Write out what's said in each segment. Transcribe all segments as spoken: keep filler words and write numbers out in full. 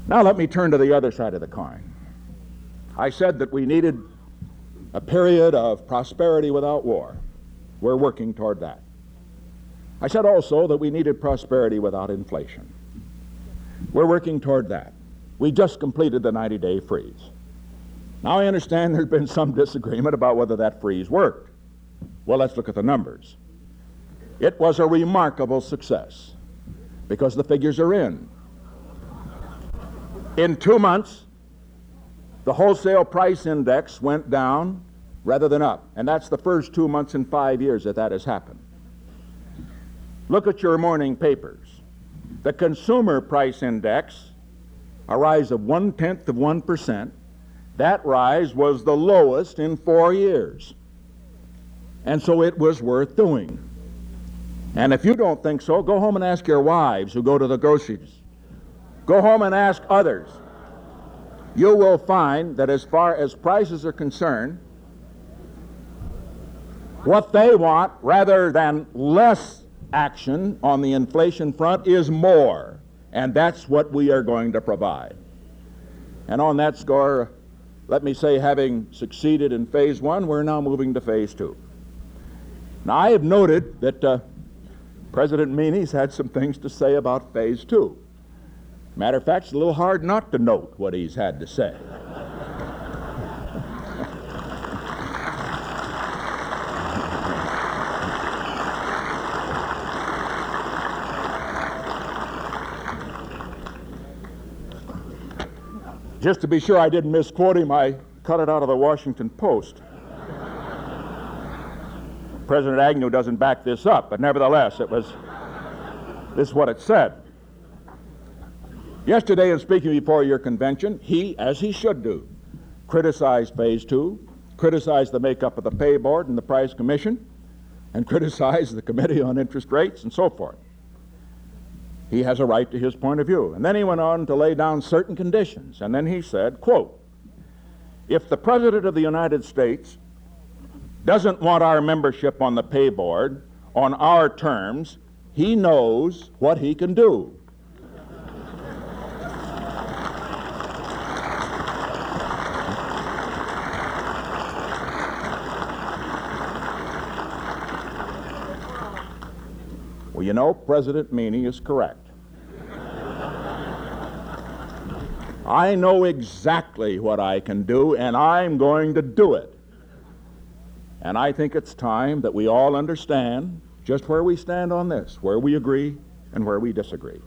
Now let me turn to the other side of the coin. I said that we needed a period of prosperity without war. We're working toward that. I said also that we needed prosperity without inflation. We're working toward that. We just completed the ninety-day freeze. Now I understand there's been some disagreement about whether that freeze worked. Well, let's look at the numbers. It was a remarkable success because the figures are in. In two months, the wholesale price index went down rather than up, and that's the first two months in five years that that has happened. Look at your morning papers. The consumer price index, a rise of one-tenth of one percent, that rise was the lowest in four years. And so it was worth doing. And if you don't think so, go home and ask your wives who go to the groceries. Go home and ask others. You will find that as far as prices are concerned, what they want, rather than less action on the inflation front, is more. And that's what we are going to provide. And on that score, let me say, having succeeded in phase one, we're now moving to phase two. Now, I have noted that uh, President Meany's had some things to say about phase two. Matter of fact, it's a little hard not to note what he's had to say. Just to be sure I didn't misquote him, I cut it out of the Washington Post. President Agnew doesn't back this up, but nevertheless, it was, this is what it said. Yesterday, in speaking before your convention, he, as he should do, criticized phase two, criticized the makeup of the pay board and the price commission, and criticized the committee on interest rates and so forth. He has a right to his point of view. And then he went on to lay down certain conditions, and then he said, quote, if the President of the United States doesn't want our membership on the pay board on our terms, he knows what he can do. Well, you know, President Meany is correct. I know exactly what I can do, and I'm going to do it. And I think it's time that we all understand just where we stand on this, where we agree and where we disagree.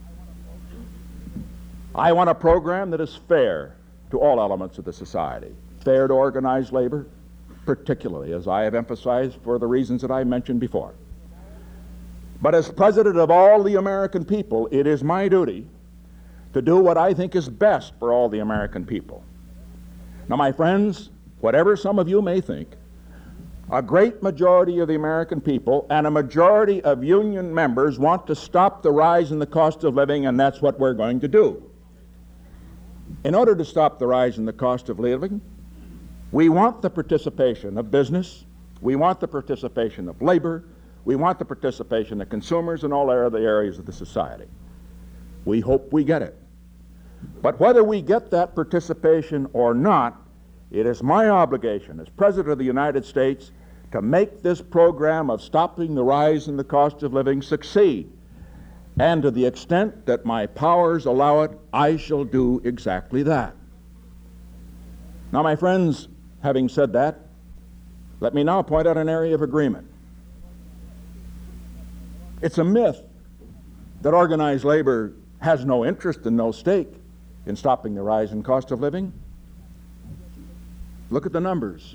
I want a program that is fair to all elements of the society, fair to organized labor, particularly, as I have emphasized, for the reasons that I mentioned before. But as President of all the American people, it is my duty to do what I think is best for all the American people. Now, my friends, whatever some of you may think, a great majority of the American people and a majority of union members want to stop the rise in the cost of living, and that's what we're going to do. In order to stop the rise in the cost of living, we want the participation of business, we want the participation of labor, we want the participation of consumers in all other areas of the society. We hope we get it. But whether we get that participation or not, it is my obligation as President of the United States to make this program of stopping the rise in the cost of living succeed. And to the extent that my powers allow it, I shall do exactly that. Now, my friends, having said that, let me now point out an area of agreement. It's a myth that organized labor has no interest and no stake in stopping the rise in cost of living. Look at the numbers.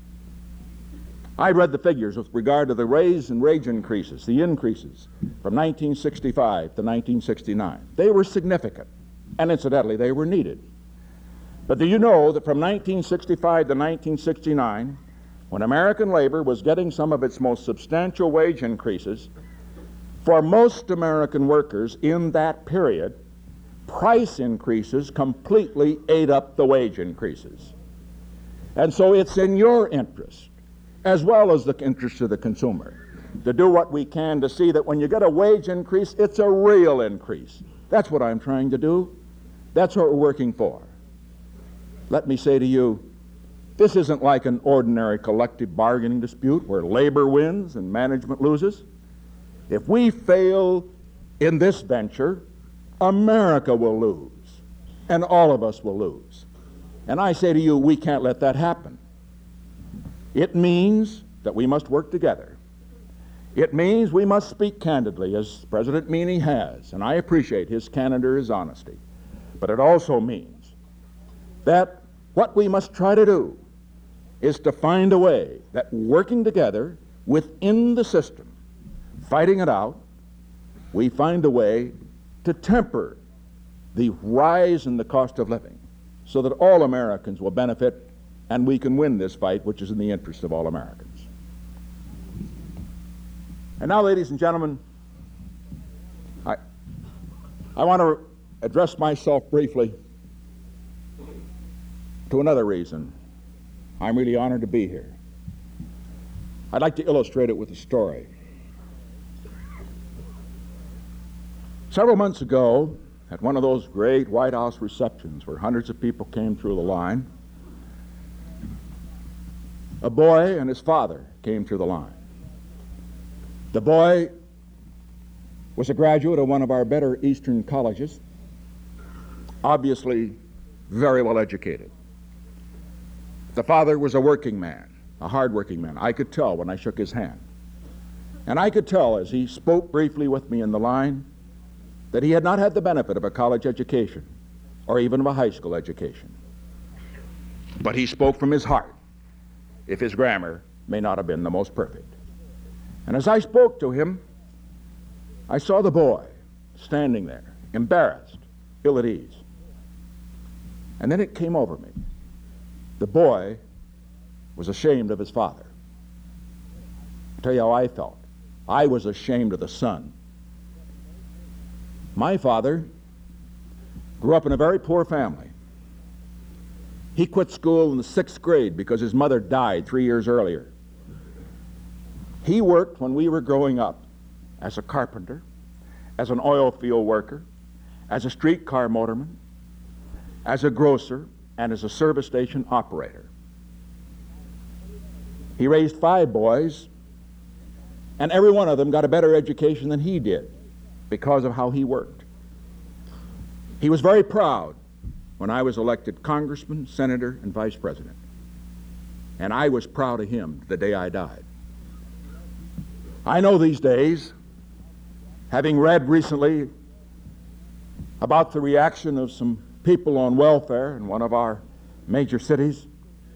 I read the figures with regard to the raise and wage increases, the increases from nineteen sixty-five to nineteen sixty-nine. They were significant, and incidentally, they were needed. But do you know that from nineteen sixty-five to nineteen sixty-nine, when American labor was getting some of its most substantial wage increases, for most American workers in that period, price increases completely ate up the wage increases. And so it's in your interest, as well as the interest of the consumer, to do what we can to see that when you get a wage increase, it's a real increase. That's what I'm trying to do. That's what we're working for. Let me say to you, this isn't like an ordinary collective bargaining dispute where labor wins and management loses. If we fail in this venture, America will lose, and all of us will lose. And I say to you, we can't let that happen. It means that we must work together. It means we must speak candidly, as President Meany has, and I appreciate his candor, his honesty. But it also means that what we must try to do is to find a way that working together within the system, fighting it out, we find a way to temper the rise in the cost of living so that all Americans will benefit and we can win this fight, which is in the interest of all Americans. And now, ladies and gentlemen, I, I want to address myself briefly to another reason I'm really honored to be here. I'd like to illustrate it with a story. Several months ago, at one of those great White House receptions where hundreds of people came through the line, a boy and his father came through the line. The boy was a graduate of one of our better Eastern colleges, obviously very well educated. The father was a working man, a hard-working man. I could tell when I shook his hand. And I could tell as he spoke briefly with me in the line that he had not had the benefit of a college education or even of a high school education. But he spoke from his heart, if his grammar may not have been the most perfect. And as I spoke to him, I saw the boy standing there, embarrassed, ill at ease. And then it came over me. The boy was ashamed of his father. I'll tell you how I felt. I was ashamed of the son. My father grew up in a very poor family. He quit school in the sixth grade because his mother died three years earlier. He worked when we were growing up as a carpenter, as an oil field worker, as a streetcar motorman, as a grocer, and as a service station operator. He raised five boys, and every one of them got a better education than he did because of how he worked. He was very proud when I was elected congressman, senator, and vice president. And I was proud of him the day I died. I know these days, having read recently about the reaction of some people on welfare in one of our major cities,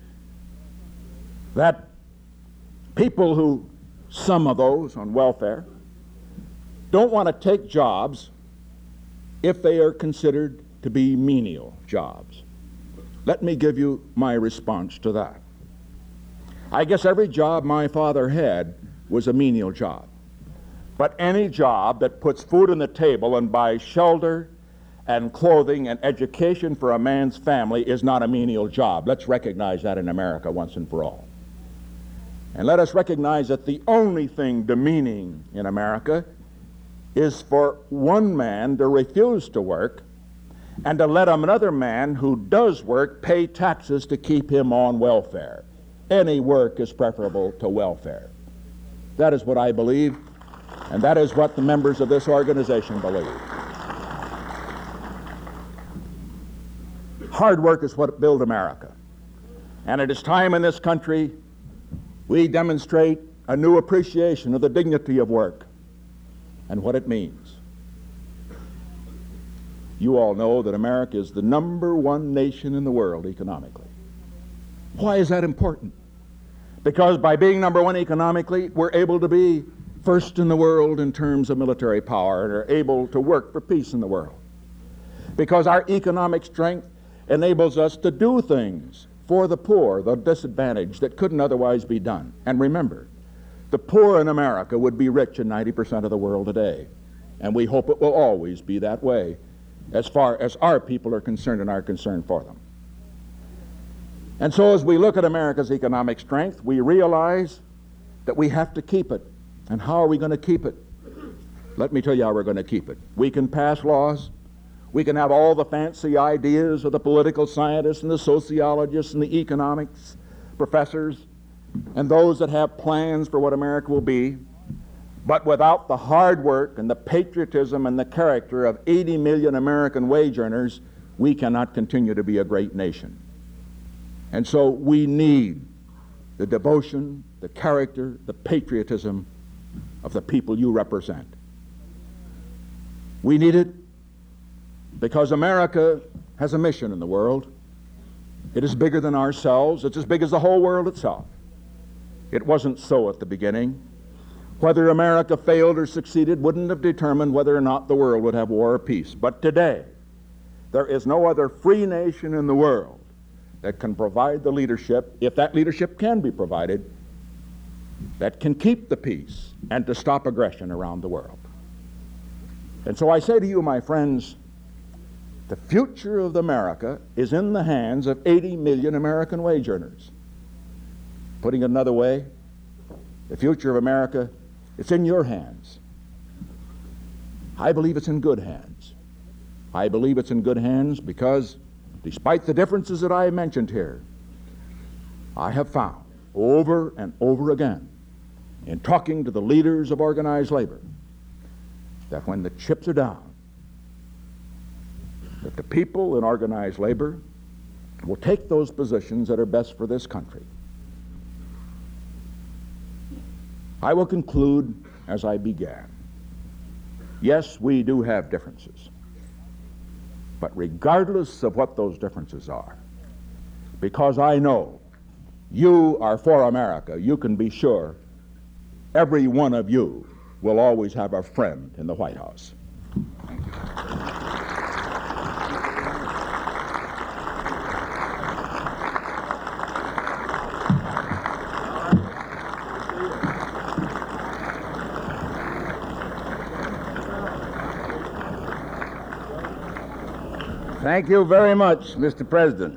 that people who, some of those on welfare, don't want to take jobs if they are considered to be menial jobs. Let me give you my response to that. I guess every job my father had was a menial job. But any job that puts food on the table and buys shelter and clothing and education for a man's family is not a menial job. Let's recognize that in America once and for all. And let us recognize that the only thing demeaning in America is for one man to refuse to work and to let another man who does work pay taxes to keep him on welfare. Any work is preferable to welfare. That is what I believe, and that is what the members of this organization believe. Hard work is what built America. And it is time in this country we demonstrate a new appreciation of the dignity of work and what it means. You all know that America is the number one nation in the world economically. Why is that important? Because by being number one economically, we're able to be first in the world in terms of military power and are able to work for peace in the world. Because our economic strength enables us to do things for the poor, the disadvantaged, that couldn't otherwise be done. And remember, the poor in America would be rich in ninety percent of the world today. And we hope it will always be that way as far as our people are concerned and our concern for them. And so as we look at America's economic strength, we realize that we have to keep it. And how are we going to keep it? Let me tell you how we're going to keep it. We can pass laws. We can have all the fancy ideas of the political scientists and the sociologists and the economics professors and those that have plans for what America will be. But without the hard work and the patriotism and the character of eighty million American wage earners, we cannot continue to be a great nation. And so we need the devotion, the character, the patriotism of the people you represent. We need it because America has a mission in the world. It is bigger than ourselves. It's as big as the whole world itself. It wasn't so at the beginning. Whether America failed or succeeded wouldn't have determined whether or not the world would have war or peace. But today, there is no other free nation in the world that can provide the leadership, if that leadership can be provided, that can keep the peace and to stop aggression around the world. And so I say to you, my friends, the future of America is in the hands of eighty million American wage earners. Putting it another way, the future of America, it's in your hands. I believe it's in good hands. I believe it's in good hands because, despite the differences that I mentioned here, I have found over and over again in talking to the leaders of organized labor that when the chips are down, that the people in organized labor will take those positions that are best for this country. I will conclude as I began. Yes, we do have differences. But regardless of what those differences are, because I know you are for America, you can be sure every one of you will always have a friend in the White House. Thank you. Thank you very much, Mister President.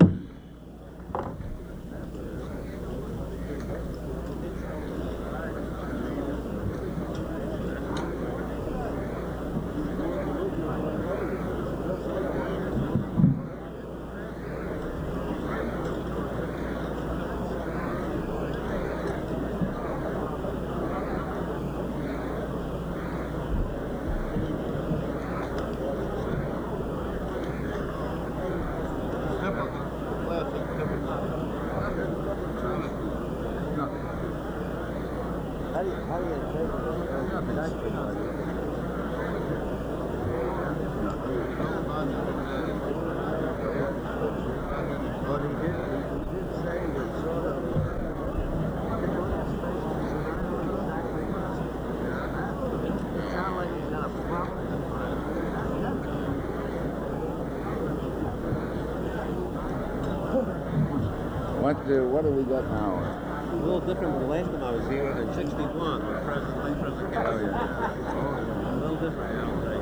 What, uh, what do we got now? A little different than the last time I was here in sixty-one. The president, President Oh, yeah. A little different, I would say.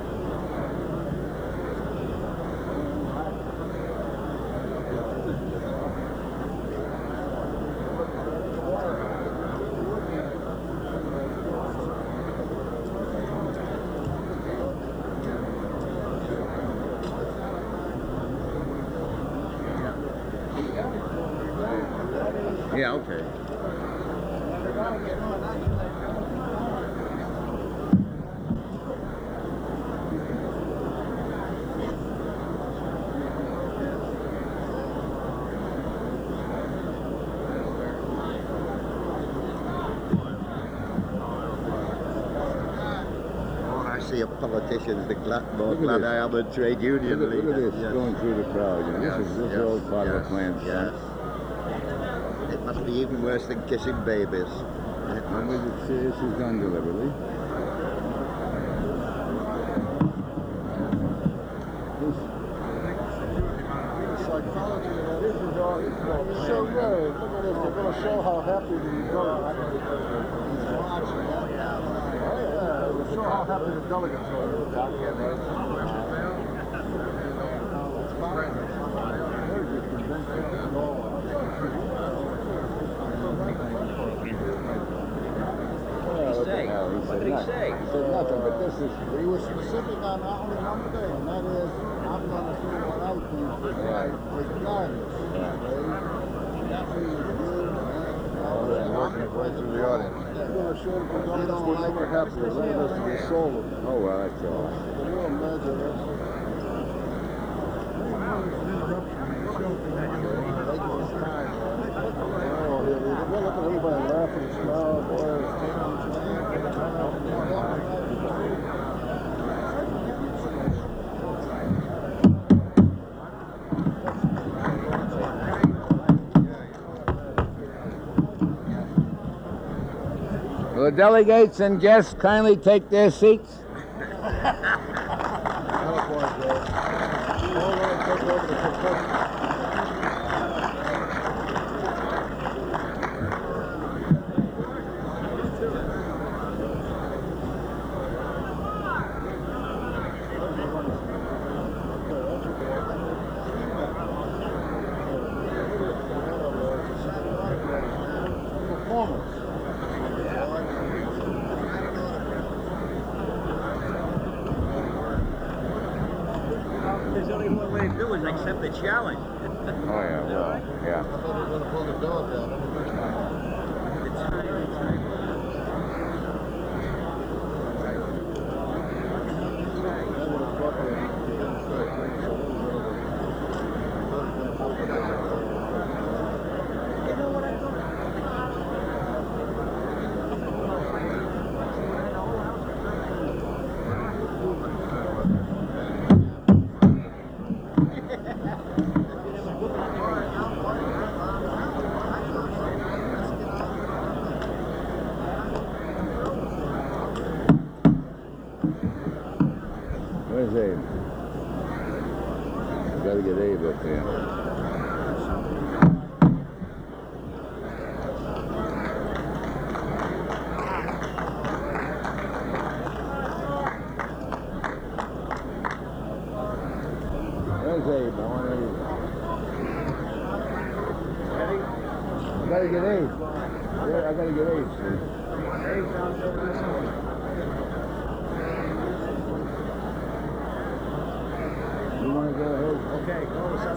Yeah, okay. See a politicians, the glad, more glad I am a trade union Look at, leader. look at this, Yes. going through the crowd. You know, Yes, this is, this yes, is all part of yes, a plan. Yes. It must be even worse than kissing babies. And with it, this is done deliberately. Psychology of that. This is all. It's so good. Look at this. They're going to show how happy the Oh, yeah. They'll show how happy the delegates Well, look at how he What said did he nothing. say? He said nothing, but this is... He was specific on only one thing, and that is, I'm van a hacer un auto reglados. That means good. Working right through the audience. I'm going to show them the governors were never happy. They wanted us to be solar. Oh, well, that's all right. Can you imagine that? Oh, yeah, look at everybody laughing and smiling, Will the delegates and guests kindly take their seats? There's only one way to do it, accept the challenge. Oh, yeah, well, yeah. I thought they were going to pull the dog out. The time, the time. Where's Abe? We gotta get Abe up here. Where's Abe? I want Abe. I gotta get Abe. Yeah, I gotta get Abe, see. You want to go ahead? Okay, go to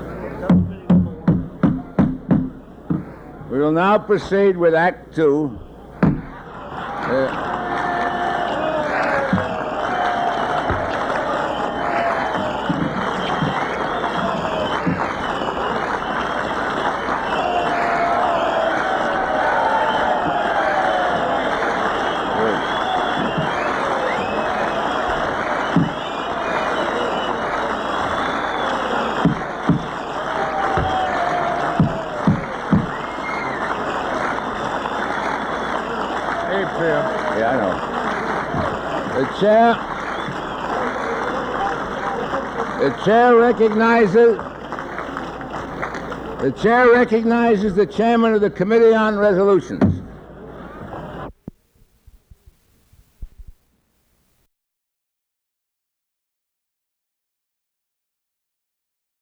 We will now proceed with Act Two. Uh, Yeah, I know. The chair, the chair recognizes, the chair recognizes the chairman of the Committee on Resolutions.